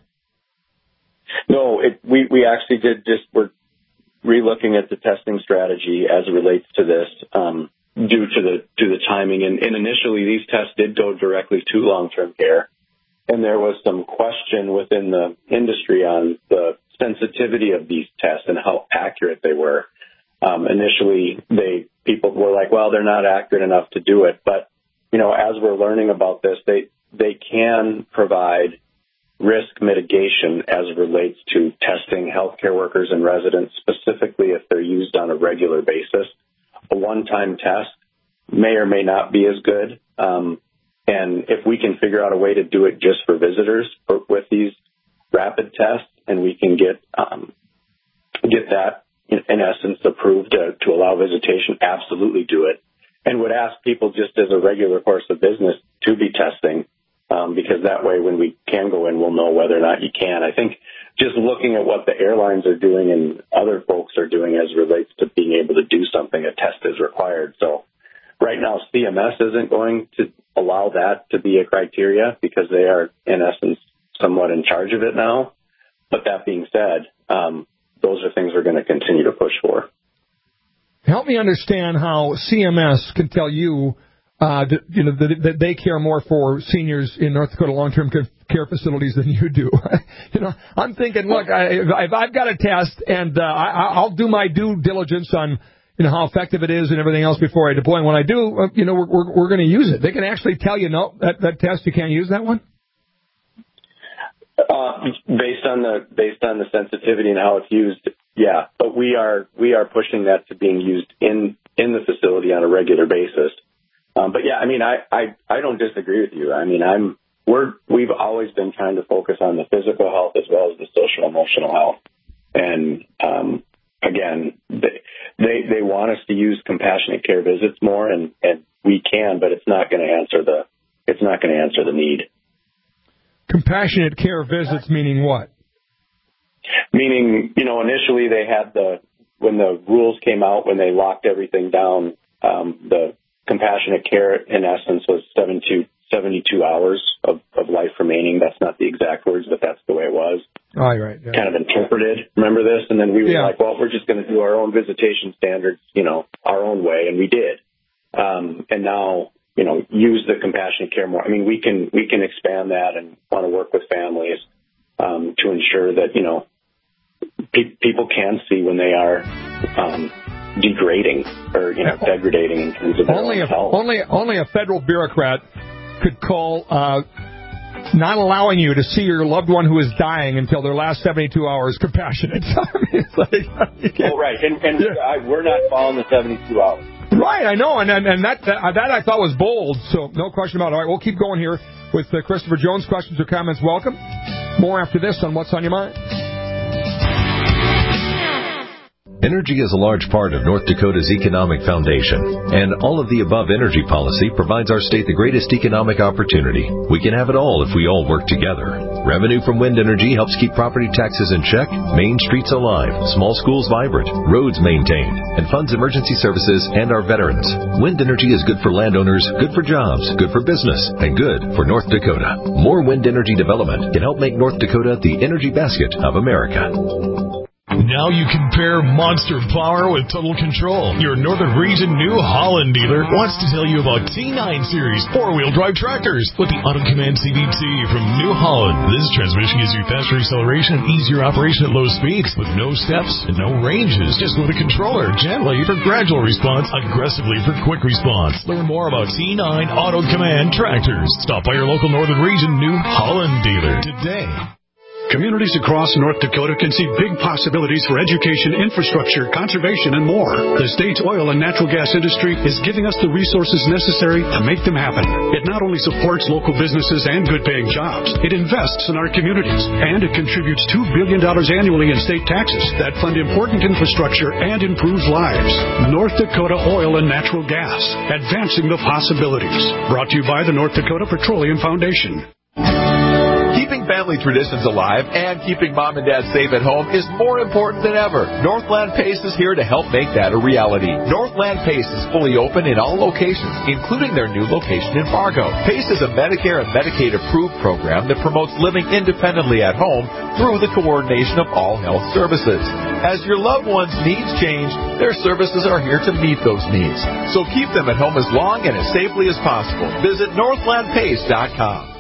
No, it, we, we actually did just, we're re-looking at the testing strategy as it relates to this, um, due to the to the timing. And, and initially, these tests did go directly to long-term care, and there was some question within the industry on the sensitivity of these tests and how accurate they were. Um, initially, they people were like, "Well, they're not accurate enough to do it." But you know, as we're learning about this, they they can provide risk mitigation as it relates to testing healthcare workers and residents, specifically if they're used on a regular basis. A one-time test may or may not be as good. Um, and if we can figure out a way to do it just for visitors for, with these rapid tests, and we can get um, get that, in, in essence, approved to, to allow visitation, absolutely do it. And would ask people just as a regular course of business to be testing, um, because that way when we can go in, we'll know whether or not you can. I think just looking at what the airlines are doing and other folks are doing as it relates to being able to do something, a test is required. So right now, C M S isn't going to allow that to be a criteria because they are, in essence, somewhat in charge of it now. But that being said, um, those are things we're going to continue to push for. Help me understand how C M S can tell you, uh, that, you know, that, that they care more for seniors in North Dakota long-term care facilities than you do. You know, I'm thinking, look, I, if I've got a test, and uh, I, I'll do my due diligence on, you know, how effective it is and everything else before I deploy. And when I do, uh, you know, we're we're, we're going to use it. They can actually tell you, no, that, that test you can't use that one. Uh, based on the based on the sensitivity and how it's used, yeah. But we are we are pushing that to being used in in the facility on a regular basis. Um, but yeah, I mean, I, I I don't disagree with you. I mean, I'm we're we've always been trying to focus on the physical health as well as the social emotional health. And um, again, they, they they want us to use compassionate care visits more, and, and we can, but it's not going to answer the it's not going to answer the need. Compassionate care visits meaning what? Meaning, you know, initially they had the, when the rules came out, when they locked everything down, um, the compassionate care, in essence, was seventy-two, seventy-two hours of, of life remaining. That's not the exact words, but that's the way it was. Oh, right. Yeah. Kind of interpreted. Remember this? And then we were yeah. like, well, we're just going to do our own visitation standards, you know, our own way. And we did. Um, and now, you know, use the compassionate care more. I mean, we can we can expand that and want to work with families um, to ensure that, you know, pe- people can see when they are um, degrading or, you know, degrading in terms of their only own a, health. Only, only a federal bureaucrat could call uh, not allowing you to see your loved one who is dying until their last seventy-two hours compassionate. I mean, it's like, oh, right. And, and yeah. I, we're not following the seventy-two hours. Right, I know, and and, and that, that that I thought was bold, so no question about it. All right, we'll keep going here with uh, Christopher Jones. Questions or comments, welcome. More after this on What's on Your Mind. Energy is a large part of North Dakota's economic foundation, and all of the above energy policy provides our state the greatest economic opportunity. We can have it all if we all work together. Revenue from wind energy helps keep property taxes in check, main streets alive, small schools vibrant, roads maintained, and funds emergency services and our veterans. Wind energy is good for landowners, good for jobs, good for business, and good for North Dakota. More wind energy development can help make North Dakota the energy basket of America. Now you can pair monster power with total control. Your Northern Region New Holland dealer wants to tell you about T nine Series four-wheel drive tractors with the Auto Command C V T from New Holland. This transmission gives you faster acceleration and easier operation at low speeds with no steps and no ranges. Just with a controller, gently for gradual response, aggressively for quick response. Learn more about T nine Auto Command tractors. Stop by your local Northern Region New Holland dealer today. Communities across North Dakota can see big possibilities for education, infrastructure, conservation, and more. The state's oil and natural gas industry is giving us the resources necessary to make them happen. It not only supports local businesses and good-paying jobs, it invests in our communities, and it contributes two billion dollars annually in state taxes that fund important infrastructure and improve lives. North Dakota Oil and Natural Gas, advancing the possibilities. Brought to you by the North Dakota Petroleum Foundation. Keeping family traditions alive and keeping mom and dad safe at home is more important than ever. Northland Pace is here to help make that a reality. Northland Pace is fully open in all locations, including their new location in Fargo. Pace is a Medicare and Medicaid approved program that promotes living independently at home through the coordination of all health services. As your loved ones' needs change, their services are here to meet those needs. So keep them at home as long and as safely as possible. Visit northland pace dot com.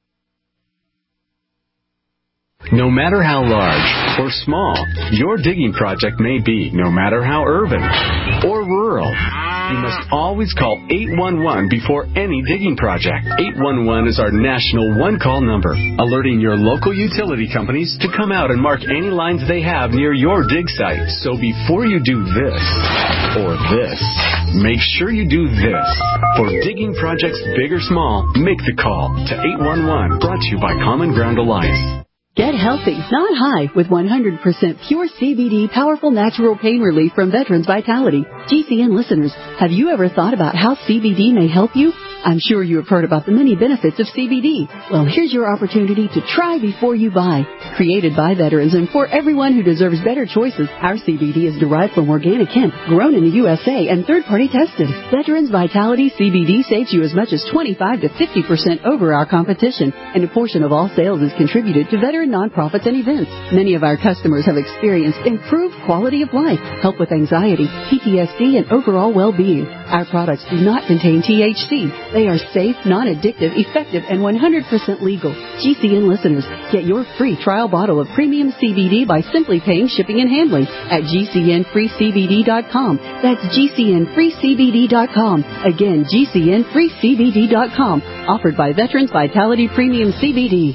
No matter how large or small your digging project may be, no matter how urban or rural, you must always call eight one one before any digging project. eight one one is our national one-call number, alerting your local utility companies to come out and mark any lines they have near your dig site. So before you do this or this, make sure you do this. For digging projects big or small, make the call to eight one one, brought to you by Common Ground Alliance. Get healthy, not high, with one hundred percent pure C B D powerful natural pain relief from Veterans Vitality. G C N listeners, have you ever thought about how C B D may help you? I'm sure you have heard about the many benefits of C B D. Well, here's your opportunity to try before you buy. Created by veterans and for everyone who deserves better choices, our C B D is derived from organic hemp, grown in the U S A, and third-party tested. Veterans Vitality C B D saves you as much as twenty-five to fifty percent over our competition, and a portion of all sales is contributed to veteran nonprofits and events. Many of our customers have experienced improved quality of life, help with anxiety, P T S D, and overall well-being. Our products do not contain T H C. They are safe, non-addictive, effective, and one hundred percent legal. G C N listeners, get your free trial bottle of premium C B D by simply paying shipping and handling at G C N free C B D dot com. That's G C N free C B D dot com. Again, G C N free C B D dot com. Offered by Veterans Vitality Premium C B D.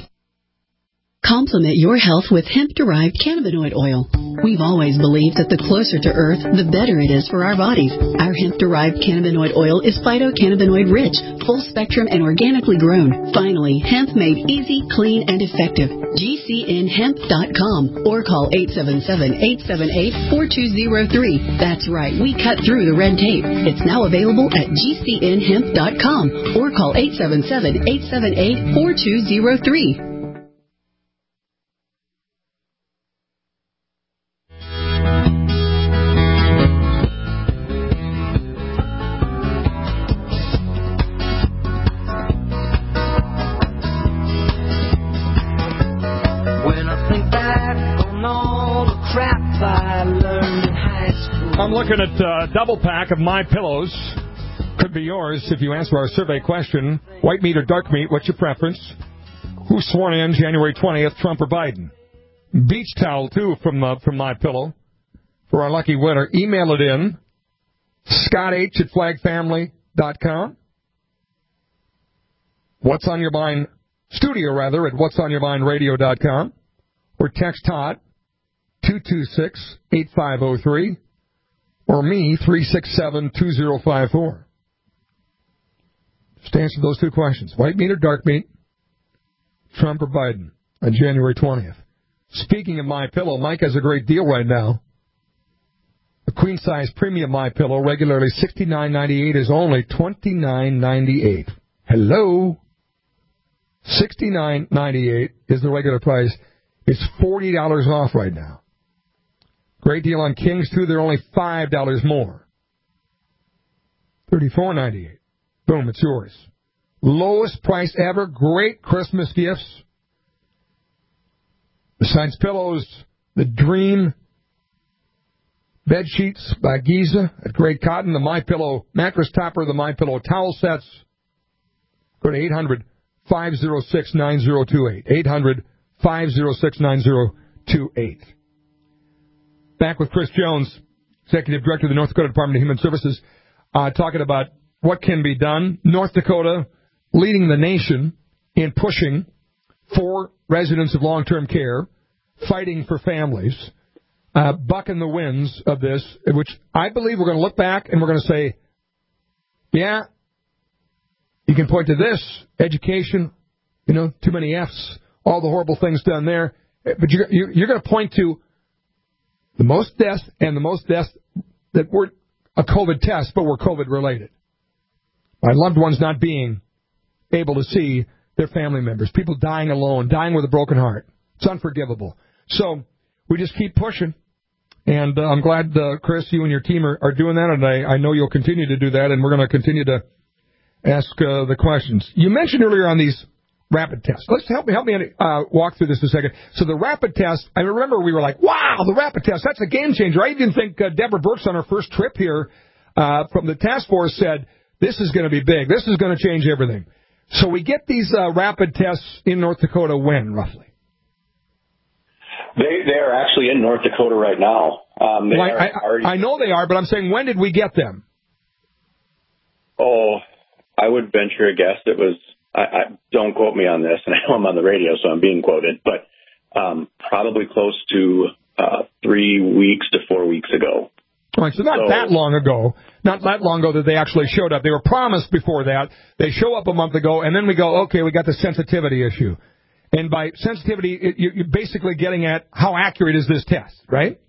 Complement your health with hemp-derived cannabinoid oil. We've always believed that the closer to Earth, the better it is for our bodies. Our hemp-derived cannabinoid oil is phytocannabinoid rich, full spectrum, and organically grown. Finally, hemp made easy, clean, and effective. G C N hemp dot com or call eight seven seven, eight seven eight, four two zero three. That's right, we cut through the red tape. It's now available at G C N hemp dot com or call eight seven seven, eight seven eight, four two zero three. I'm looking at a double pack of My Pillows. Could be yours if you answer our survey question. White meat or dark meat, what's your preference? Who's sworn in January twentieth, Trump or Biden? Beach towel, too, from uh, from My Pillow for our lucky winner. Email it in, Scott H at flag family dot com. What's on Your Mind Studio, rather, at what's on your mind radio dot com. Or text Todd, two two six, eight five zero three. Or me, three six seven, two zero five four. Just answer those two questions. White meat or dark meat? Trump or Biden on January twentieth. Speaking of My Pillow, Mike has a great deal right now. A queen-size premium My Pillow, regularly sixty-nine ninety-eight, is only twenty-nine ninety-eight. Hello? sixty-nine ninety-eight is the regular price. It's forty dollars off right now. Great deal on Kings, too. They're only five dollars more. thirty-four ninety-eight. Boom, it's yours. Lowest price ever. Great Christmas gifts. Besides pillows, the Dream Bed sheets by Giza at Great Cotton. The MyPillow mattress topper. The MyPillow towel sets. Go to eight hundred, five oh six, nine oh two eight. eight hundred, five oh six, nine oh two eight. Back with Chris Jones, Executive Director of the North Dakota Department of Human Services, uh, talking about what can be done. North Dakota leading the nation in pushing for residents of long-term care, fighting for families, uh, bucking the winds of this, which I believe we're going to look back and we're going to say, yeah, you can point to this, education, you know, too many F's, all the horrible things done there, but you're, you're going to point to the most deaths and the most deaths that weren't a COVID test, but were COVID-related. My loved ones not being able to see their family members, people dying alone, dying with a broken heart. It's unforgivable. So we just keep pushing, and uh, I'm glad, uh, Chris, you and your team are, are doing that, and I, I know you'll continue to do that, and we're going to continue to ask uh, the questions. You mentioned earlier on these rapid tests. Let's help me help me uh, walk through this a second. So the rapid test, I remember we were like, wow, the rapid test, that's a game changer. I even think uh, Deborah Burks on her first trip here uh, from the task force said, this is going to be big. This is going to change everything. So we get these uh, rapid tests in North Dakota when, roughly? They they are actually in North Dakota right now. Um, they well, are I, already... I know they are, but I'm saying, when did we get them? Oh, I would venture a guess it was, I, I don't quote me on this, and I know I'm on the radio, so I'm being quoted, but um, probably close to uh, three weeks to four weeks ago. All right, so not so, that long ago, not that long ago that they actually showed up. They were promised before that. They show up a month ago, and then we go, okay, we got the sensitivity issue. And by sensitivity, it, you're basically getting at how accurate is this test, right?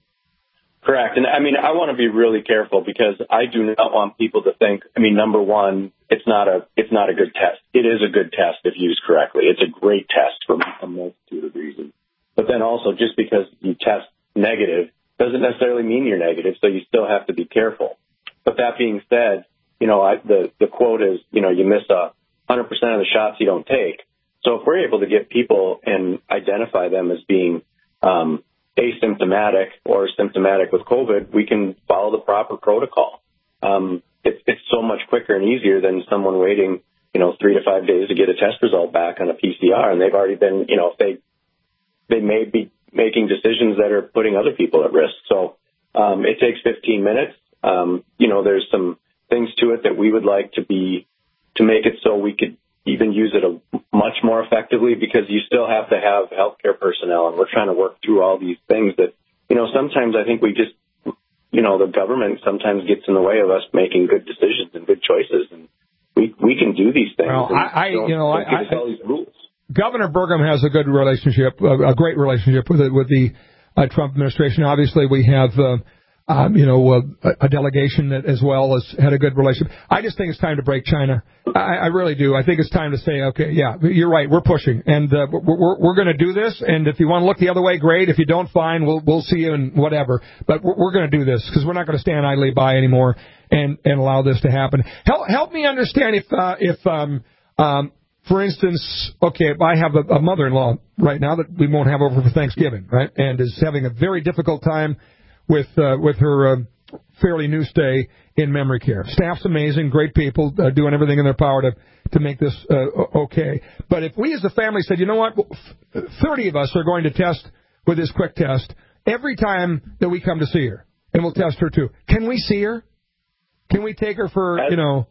Correct. And, I mean, I want to be really careful because I do not want people to think, I mean, number one, it's not a it's not a good test. It is a good test if used correctly. It's a great test for a multitude of reasons. But then also, just because you test negative doesn't necessarily mean you're negative, so you still have to be careful. But that being said, you know, I, the, the quote is, you know, you miss a one hundred percent of the shots you don't take. So if we're able to get people and identify them as being um, asymptomatic or symptomatic with COVID, we can follow the proper protocol. Um, it's, it's so much quicker and easier than someone waiting, you know, three to five days to get a test result back on a P C R, and they've already been, you know, they they may be making decisions that are putting other people at risk. So um, it takes fifteen minutes. Um, you know, there's some things to it that we would like to be to make it so we could even use it a, much more effectively, because you still have to have healthcare personnel, and we're trying to work through all these things that, you know, sometimes I think we just, you know, the government sometimes gets in the way of us making good decisions and good choices, and we we can do these things. Well, I, I you know, I, I, all these rules. Governor Burgum has a good relationship, a, a great relationship with it, with the uh, Trump administration. Obviously, we have, uh, um, you know, uh, a delegation that as well has had a good relationship. I just think it's time to break China. I, I really do. I think it's time to say, okay, yeah, you're right, we're pushing, and uh, we're we're, we're going to do this. And if you want to look the other way, great. If you don't, fine. We'll we'll see you and whatever. But we're, we're going to do this because we're not going to stand idly by anymore and and allow this to happen. Help help me understand if uh, if um um. For instance, okay, I have a, a mother-in-law right now that we won't have over for Thanksgiving, right, and is having a very difficult time with uh, with her uh, fairly new stay in memory care. Staff's amazing, great people, uh, doing everything in their power to, to make this uh, okay. But if we as a family said, you know what, thirty of us are going to test with this quick test every time that we come to see her, and we'll test her too. Can we see her? Can we take her for, you know,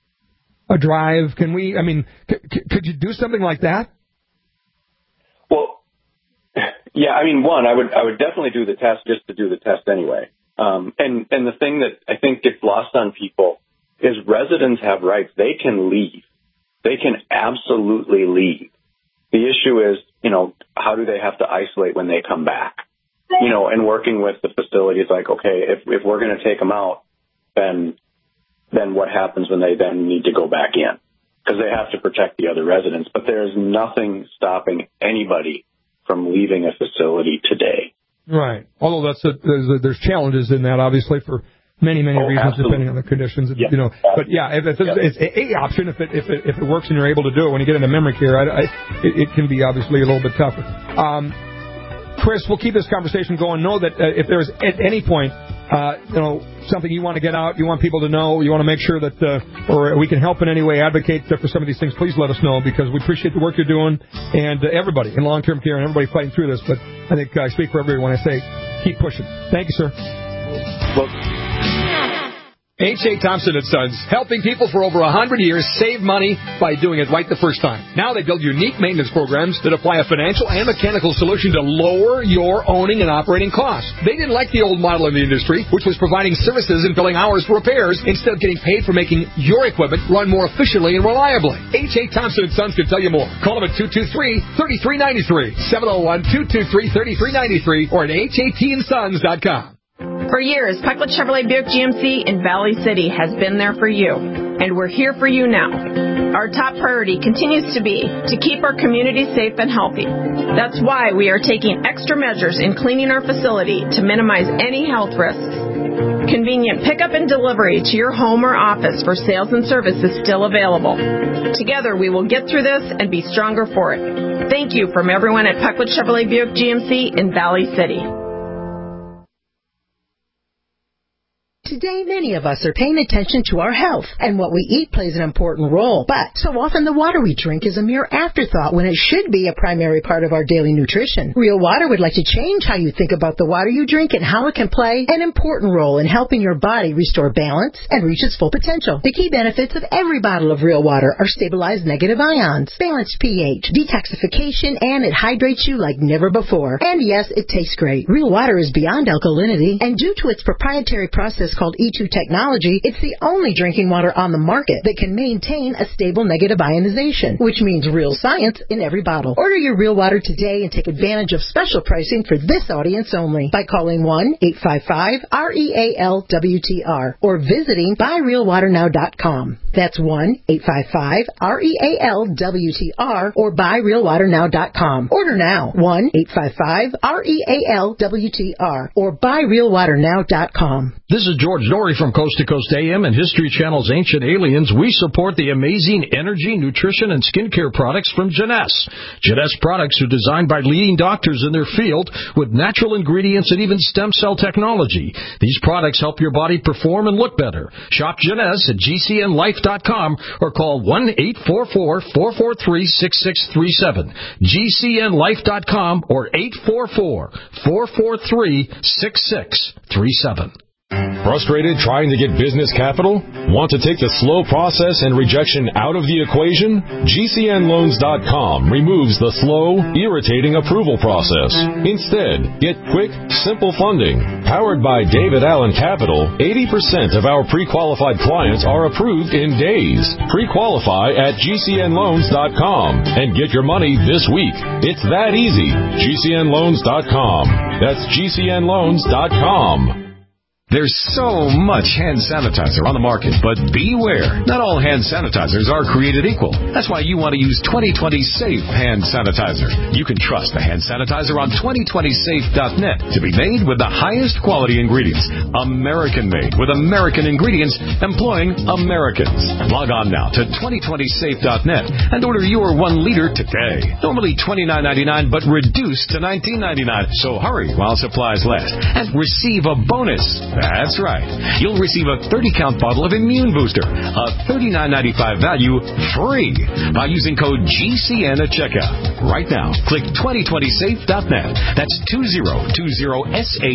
a drive? Can we, I mean, c- c- could you do something like that? Well, yeah, I mean, one, I would I would definitely do the test just to do the test anyway. Um, and, and the thing that I think gets lost on people is residents have rights. They can leave. They can absolutely leave. The issue is, you know, how do they have to isolate when they come back? You know, and working with the facilities like, okay, if, if we're going to take them out, then then what happens when they then need to go back in? Because they have to protect the other residents. But there is nothing stopping anybody from leaving a facility today. Right. Although that's a, there's, a, there's challenges in that, obviously, for many, many oh, reasons, absolutely. depending on the conditions. Yeah. You know, but yeah, if, if yeah. it's, it's a option, if it if it if it works and you're able to do it when you get into memory care, I, I, it, it can be obviously a little bit tougher. Um, Chris, we'll keep this conversation going. Know that uh, if there's at any point uh, you know, something you want to get out, you want people to know, you want to make sure that, uh, or we can help in any way, advocate for some of these things, please let us know, because we appreciate the work you're doing, and uh, everybody in long-term care and everybody fighting through this. But I think I speak for everyone when I say keep pushing. Thank you, sir. Well, H A. Thompson and Sons, helping people for over one hundred years save money by doing it right the first time. Now they build unique maintenance programs that apply a financial and mechanical solution to lower your owning and operating costs. They didn't like the old model in the industry, which was providing services and billing hours for repairs instead of getting paid for making your equipment run more efficiently and reliably. H A. Thompson and Sons can tell you more. Call them at two two three, three three nine three, seven oh one, two two three, three three nine three, or at H A T and sons dot com. For years, Pecklet Chevrolet Buick G M C in Valley City has been there for you, and we're here for you now. Our top priority continues to be to keep our community safe and healthy. That's why we are taking extra measures in cleaning our facility to minimize any health risks. Convenient pickup and delivery to your home or office for sales and service is still available. Together, we will get through this and be stronger for it. Thank you from everyone at Pecklet Chevrolet Buick G M C in Valley City. Today, many of us are paying attention to our health, and what we eat plays an important role. But so often the water we drink is a mere afterthought when it should be a primary part of our daily nutrition. Real Water would like to change how you think about the water you drink and how it can play an important role in helping your body restore balance and reach its full potential. The key benefits of every bottle of Real Water are stabilized negative ions, balanced pH, detoxification, and it hydrates you like never before. And yes, it tastes great. Real Water is beyond alkalinity, and due to its proprietary process called E two technology, it's the only drinking water on the market that can maintain a stable negative ionization, which means real science in every bottle. Order your Real Water today and take advantage of special pricing for this audience only by calling one eight five five R E A L W T R or visiting buy real water now dot com. That's one eight five five R E A L W T R or buy real water now dot com. Order now, one eight five five R E A L W T R or buy real water now dot com. This is George Norrie from Coast to Coast A M and History Channel's Ancient Aliens. We support the amazing energy, nutrition, and skincare products from Jeunesse. Jeunesse products are designed by leading doctors in their field with natural ingredients and even stem cell technology. These products help your body perform and look better. Shop Jeunesse at G C N life dot com or call one eight four four, four four three, six six three seven. G C N life dot com or eight four four, four four three, six six three seven. Frustrated trying to get business capital? Want to take the slow process and rejection out of the equation? G C N loans dot com removes the slow, irritating approval process. Instead, get quick, simple funding. Powered by David Allen Capital, eighty percent of our pre-qualified clients are approved in days. Pre-qualify at G C N loans dot com and get your money this week. It's that easy. G C N loans dot com. That's G C N loans dot com. There's so much hand sanitizer on the market, but beware. Not all hand sanitizers are created equal. That's why you want to use twenty twenty Safe Hand Sanitizer. You can trust the hand sanitizer on twenty twenty safe dot net to be made with the highest quality ingredients. American-made with American ingredients employing Americans. Log on now to twenty twenty safe dot net and order your one liter today. Normally twenty-nine ninety-nine, but reduced to nineteen ninety-nine. So hurry while supplies last and receive a bonus. That's right. You'll receive a thirty count bottle of Immune Booster, a thirty-nine ninety-five value, free by using code G C N at checkout. Right now, click twenty twenty safe dot net. That's two zero two zero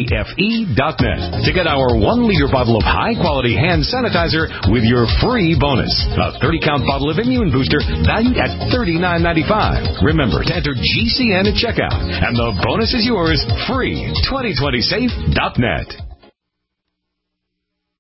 safe dot net to get our one liter bottle of high-quality hand sanitizer with your free bonus. A thirty count bottle of Immune Booster valued at thirty-nine ninety-five. Remember to enter G C N at checkout, and the bonus is yours free. twenty twenty safe dot net.